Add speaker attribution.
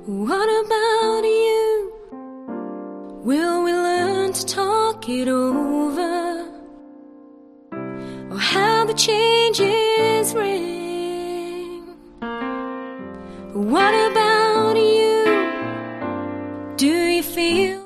Speaker 1: What about you? Will we learn to talk it over? Or how the changes ring? What about you? Do you feel